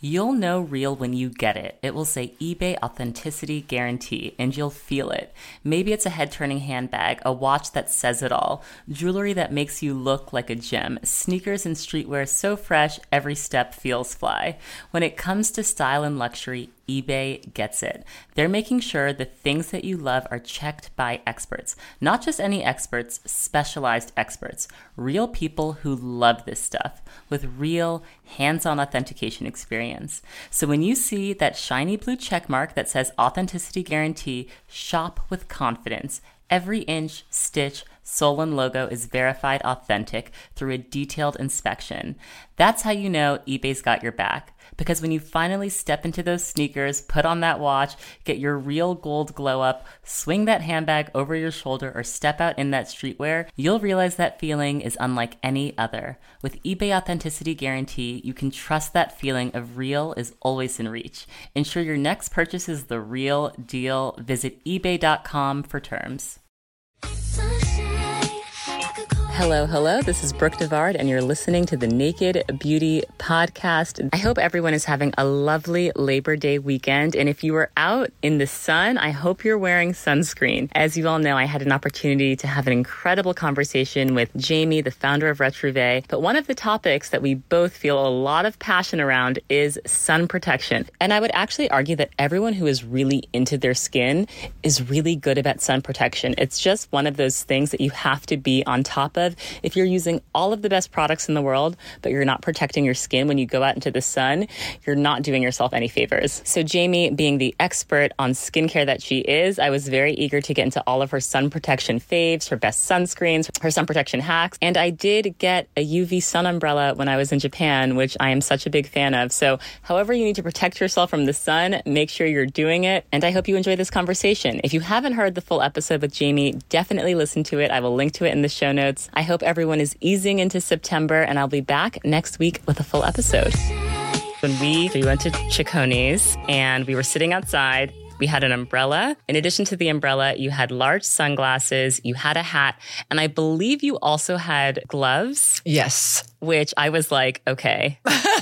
You'll know real when you get it. It will say eBay Authenticity Guarantee, and you'll feel it. Maybe it's a head-turning handbag, a watch that says it all, jewelry that makes you look like a gem, sneakers and streetwear so fresh, every step feels fly. When it comes to style and luxury, eBay gets it. They're making sure the things that you love are checked by experts. Not just any experts, specialized experts. Real people who love this stuff with real hands-on authentication experience. So when you see that shiny blue check mark that says Authenticity Guarantee, shop with confidence. Every inch, stitch, sole, and logo is verified authentic through a detailed inspection. That's how you know eBay's got your back. Because when you finally step into those sneakers, put on that watch, get your real gold glow up, swing that handbag over your shoulder, or step out in that streetwear, you'll realize that feeling is unlike any other. With eBay Authenticity Guarantee, you can trust that feeling of real is always in reach. Ensure your next purchase is the real deal. Visit ebay.com for terms. Hello. This is Brooke Devard, and you're listening to the Naked Beauty Podcast. I hope everyone is having a lovely Labor Day weekend. And if you were out in the sun, I hope you're wearing sunscreen. As you all know, I had an opportunity to have an incredible conversation with Jamie, the founder of Retrouvé. But one of the topics that we both feel a lot of passion around is sun protection. And I would actually argue that everyone who is really into their skin is really good about sun protection. It's just one of those things that you have to be on top of. If you're using all of the best products in the world, but you're not protecting your skin when you go out into the sun, you're not doing yourself any favors. So Jamie, being the expert on skincare that she is, I was very eager to get into all of her sun protection faves, her best sunscreens, her sun protection hacks. And I did get a UV sun umbrella when I was in Japan, which I am such a big fan of. So however you need to protect yourself from the sun, make sure you're doing it. And I hope you enjoy this conversation. If you haven't heard the full episode with Jamie, definitely listen to it. I will link to it in the show notes. I hope everyone is easing into September, and I'll be back next week with a full episode. When we went to Chiconi's and we were sitting outside, we had an umbrella. In addition to the umbrella, you had large sunglasses, you had a hat, and I believe you also had gloves. Yes. Which I was like, okay,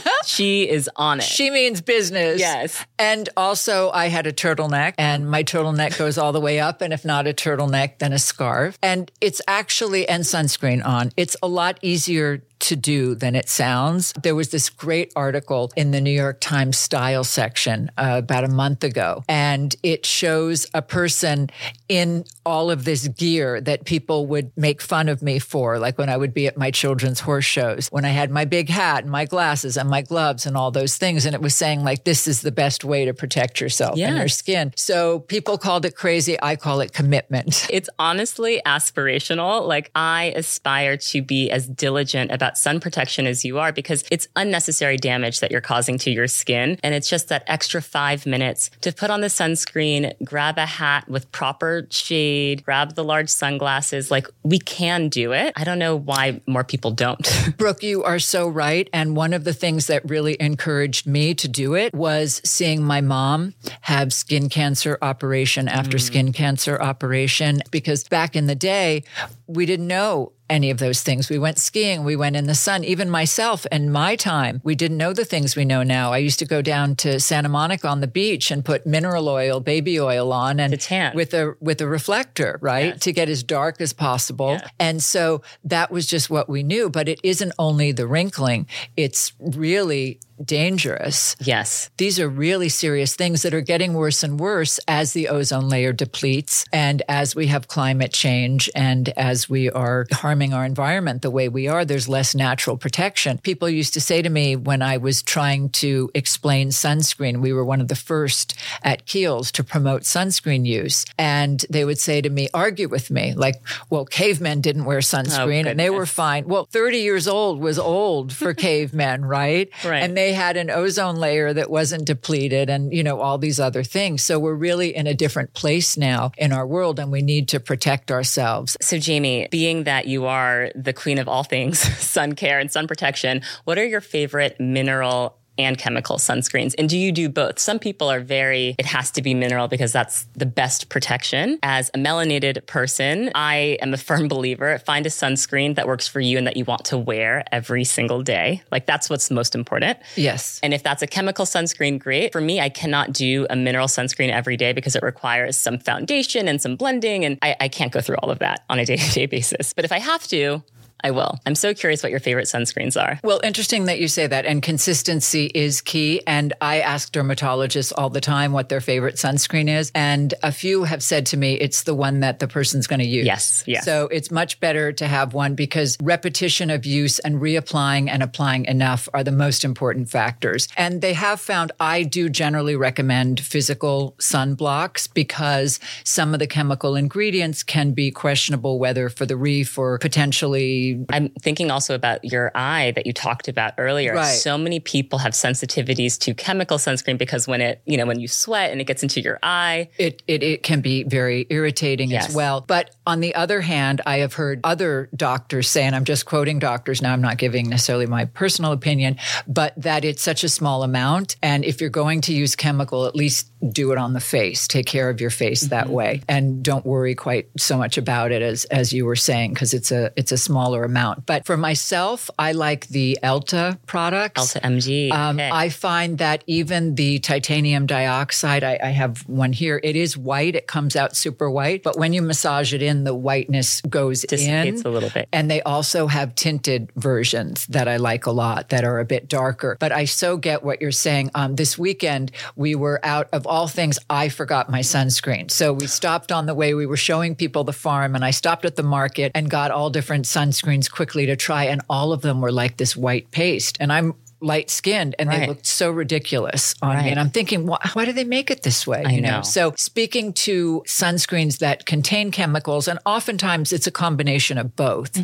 she is on it. She means business. Yes. And also I had a turtleneck, and my turtleneck goes all the way up. And if not a turtleneck, then a scarf. And it's actually, and sunscreen on. It's a lot easier to do than it sounds. There was this great article in the New York Times style section about a month ago, and it shows a person in all of this gear that people would make fun of me for, like when I would be at my children's horse shows, when I had my big hat and my glasses and my gloves and all those things. And it was saying like, this is the best way to protect yourself and your skin. So people called it crazy. I call it commitment. It's honestly aspirational. Like I aspire to be as diligent about sun protection as you are, because it's unnecessary damage that you're causing to your skin. And it's just that extra 5 minutes to put on the sunscreen, grab a hat with proper shade, grab the large sunglasses. Like we can do it. I don't know why more people don't. Brooke, you are so right. And one of the things that really encouraged me to do it was seeing my mom have skin cancer operation after skin cancer operation, because back in the day, we didn't know any of those things. We went skiing, we went in the sun. Even myself and my time, we didn't know the things we know now. I used to go down to Santa Monica on the beach and put mineral oil, baby oil on, and with a reflector, right? Yes. To get as dark as possible. Yeah. And so that was just what we knew. But it isn't only the wrinkling. It's really dangerous. Yes. These are really serious things that are getting worse and worse as the ozone layer depletes and as we have climate change and as we are harming our environment the way we are, there's less natural protection. People used to say to me when I was trying to explain sunscreen, we were one of the first at Kiehl's to promote sunscreen use. And they would say to me, argue with me, like, well, cavemen didn't wear sunscreen and they were fine. Well, 30 years old was old for cavemen, right? Right. And they had an ozone layer that wasn't depleted and, you know, all these other things. So we're really in a different place now in our world and we need to protect ourselves. So Jamie, being that you are the queen of all things sun care and sun protection, what are your favorite mineral and chemical sunscreens? And do you do both? Some people are it has to be mineral because that's the best protection. As a melanated person, I am a firm believer, find a sunscreen that works for you and that you want to wear every single day. Like that's what's most important. Yes. And if that's a chemical sunscreen, great. For me, I cannot do a mineral sunscreen every day because it requires some foundation and some blending. And I can't go through all of that on a day-to-day basis. But if I have to, I will. I'm so curious what your favorite sunscreens are. Well, interesting that you say that. And consistency is key. And I ask dermatologists all the time what their favorite sunscreen is. And a few have said to me, it's the one that the person's going to use. Yes. So it's much better to have one because repetition of use and reapplying and applying enough are the most important factors. And they have found I do generally recommend physical sunblocks because some of the chemical ingredients can be questionable, whether for the reef or potentially. I'm thinking also about your eye that you talked about earlier. Right. So many people have sensitivities to chemical sunscreen because when you sweat and it gets into your eye, it can be very irritating as well. But on the other hand, I have heard other doctors say, and I'm just quoting doctors now, I'm not giving necessarily my personal opinion, but that it's such a small amount. And if you're going to use chemical, at least do it on the face. Take care of your face that way. And don't worry quite so much about it as you were saying, because it's a smaller amount. But for myself, I like the Elta products. Elta MG. Okay. I find that even the titanium dioxide, I have one here, it is white. It comes out super white. But when you massage it in, the whiteness goes dissipates in. a little bit. And they also have tinted versions that I like a lot that are a bit darker. But I so get what you're saying. This weekend, we were out of all things, I forgot my sunscreen. So we stopped on the way. We were showing people the farm and I stopped at the market and got all different sunscreens quickly to try. And all of them were like this white paste. And I'm light skinned and they looked so ridiculous on me. And I'm thinking, why do they make it this way? I know. So speaking to sunscreens that contain chemicals, and oftentimes it's a combination of both,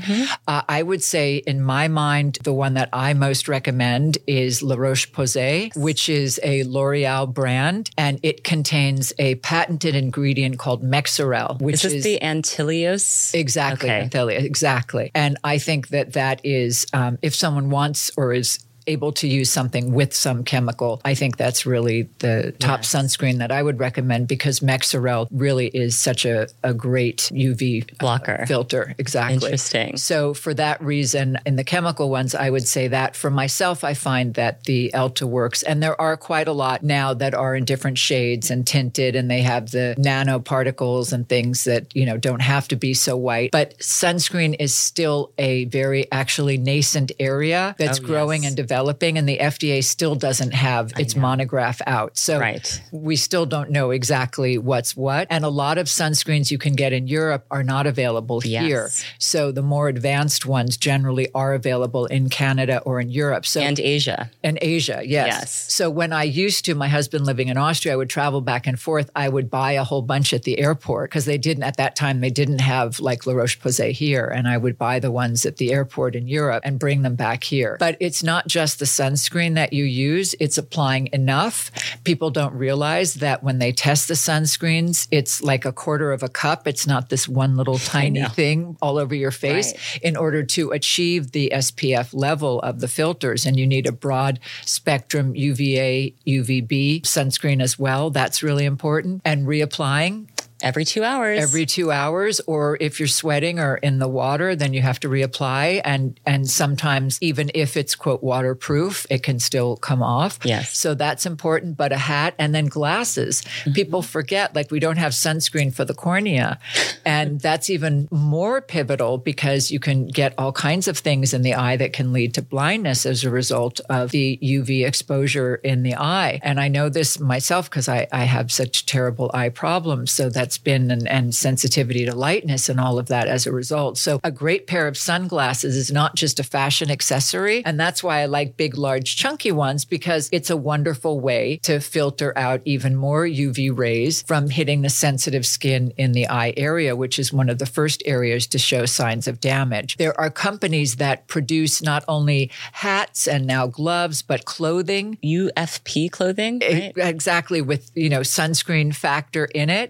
I would say in my mind, the one that I most recommend is La Roche-Posay, which is a L'Oreal brand. And it contains a patented ingredient called Mexerel, which is the Antileos? Exactly. Okay. Antileos, exactly. And I think that is, if someone wants or is able to use something with some chemical, I think that's really the top sunscreen that I would recommend because Mexerel really is such a great UV blocker filter. Exactly. Interesting. So for that reason, in the chemical ones, I would say that. For myself, I find that the Elta works. And there are quite a lot now that are in different shades and tinted, and they have the nanoparticles and things that, don't have to be so white. But sunscreen is still a very actually nascent area that's growing and developing. And the FDA still doesn't have its monograph out. So we still don't know exactly what's what. And a lot of sunscreens you can get in Europe are not available here. So the more advanced ones generally are available in Canada or in Europe. So and Asia. And Asia, yes. So when I used to, my husband living in Austria, I would travel back and forth. I would buy a whole bunch at the airport because at that time, they didn't have like La Roche-Posay here. And I would buy the ones at the airport in Europe and bring them back here. But it's not just the sunscreen that you use, it's applying enough. People don't realize that when they test the sunscreens, it's like a quarter of a cup. It's not this one little tiny thing all over your face in order to achieve the SPF level of the filters. And you need a broad spectrum UVA, UVB sunscreen as well. That's really important. And reapplying. Every 2 hours. Every 2 hours. Or if you're sweating or in the water, then you have to reapply. And sometimes even if it's, quote, waterproof, it can still come off. Yes. So that's important. But a hat and then glasses. People forget, like we don't have sunscreen for the cornea. And that's even more pivotal because you can get all kinds of things in the eye that can lead to blindness as a result of the UV exposure in the eye. And I know this myself because I have such terrible eye problems. So that's been and sensitivity to lightness and all of that as a result. So a great pair of sunglasses is not just a fashion accessory. And that's why I like big, large, chunky ones because it's a wonderful way to filter out even more UV rays from hitting the sensitive skin in the eye area, which is one of the first areas to show signs of damage. There are companies that produce not only hats and now gloves, but clothing. UFP clothing, right? Exactly, with, sunscreen factor in it. And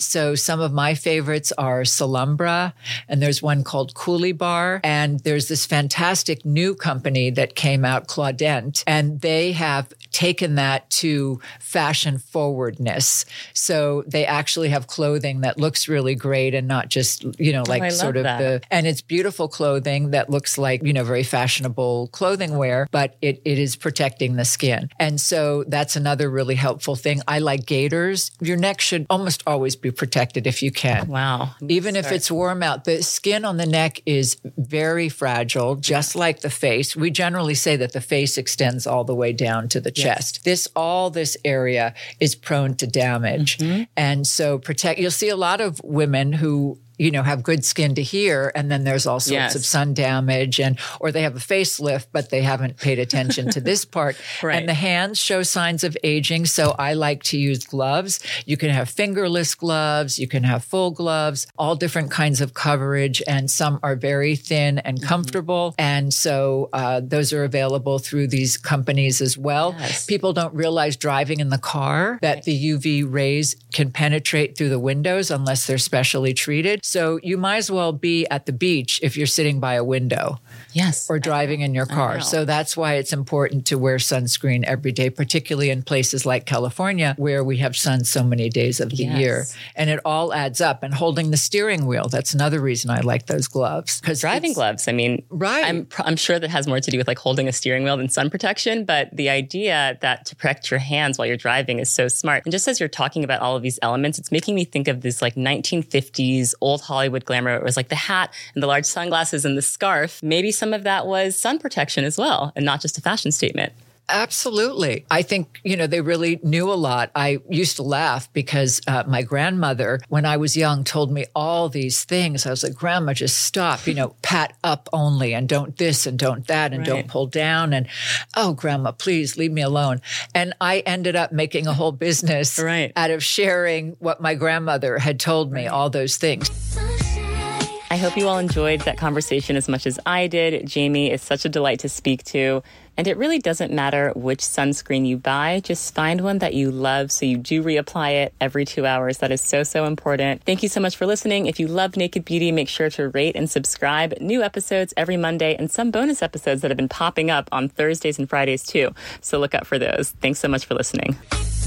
So some of my favorites are Solumbra, and there's one called Coolie Bar. And there's this fantastic new company that came out, Claudent, and they have taken that to fashion forwardness. So they actually have clothing that looks really great and not just, like sort of and it's beautiful clothing that looks like, very fashionable clothing wear, but it is protecting the skin. And so that's another really helpful thing. I like gaiters. Your neck should almost always be protected if you can. Wow. Even if it's warm out, the skin on the neck is very fragile, just like the face. We generally say that the face extends all the way down to the chest. All this area is prone to damage. And so you'll see a lot of women who have good skin to here, and then there's all sorts of sun damage, or they have a facelift, but they haven't paid attention to this part. Right. And the hands show signs of aging, so I like to use gloves. You can have fingerless gloves, you can have full gloves, all different kinds of coverage, and some are very thin and comfortable. And so those are available through these companies as well. Yes. People don't realize driving in the car that the UV rays can penetrate through the windows unless they're specially treated. So you might as well be at the beach if you're sitting by a window. Yes. Or driving in your car. So that's why it's important to wear sunscreen every day, particularly in places like California where we have sun so many days of the year. And it all adds up. And holding the steering wheel, that's another reason I like those gloves. Driving gloves, right. I'm sure that has more to do with like holding a steering wheel than sun protection, but the idea that to protect your hands while you're driving is so smart. And just as you're talking about all of these elements, it's making me think of this like 1950s old Hollywood glamour. It was like the hat and the large sunglasses and the scarf. Maybe some of that was sun protection as well, and not just a fashion statement. Absolutely. I think, they really knew a lot. I used to laugh because my grandmother, when I was young, told me all these things. I was like, Grandma, just stop, pat up only, and don't this and don't that, and don't pull down. And, oh, Grandma, please leave me alone. And I ended up making a whole business out of sharing what my grandmother had told me, all those things. I hope you all enjoyed that conversation as much as I did. Jamie is such a delight to speak to. And it really doesn't matter which sunscreen you buy. Just find one that you love so you do reapply it every 2 hours. That is so, so important. Thank you so much for listening. If you love Naked Beauty, make sure to rate and subscribe. New episodes every Monday and some bonus episodes that have been popping up on Thursdays and Fridays too. So look out for those. Thanks so much for listening.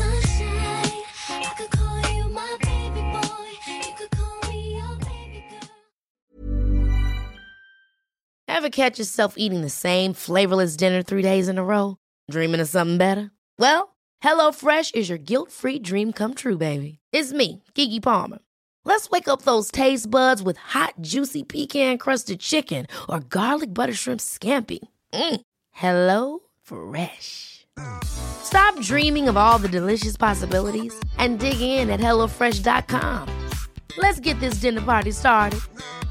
Ever catch yourself eating the same flavorless dinner 3 days in a row? Dreaming of something better? Well, HelloFresh is your guilt-free dream come true, baby. It's me, Keke Palmer. Let's wake up those taste buds with hot, juicy pecan-crusted chicken or garlic butter shrimp scampi. HelloFresh. Stop dreaming of all the delicious possibilities and dig in at HelloFresh.com. Let's get this dinner party started.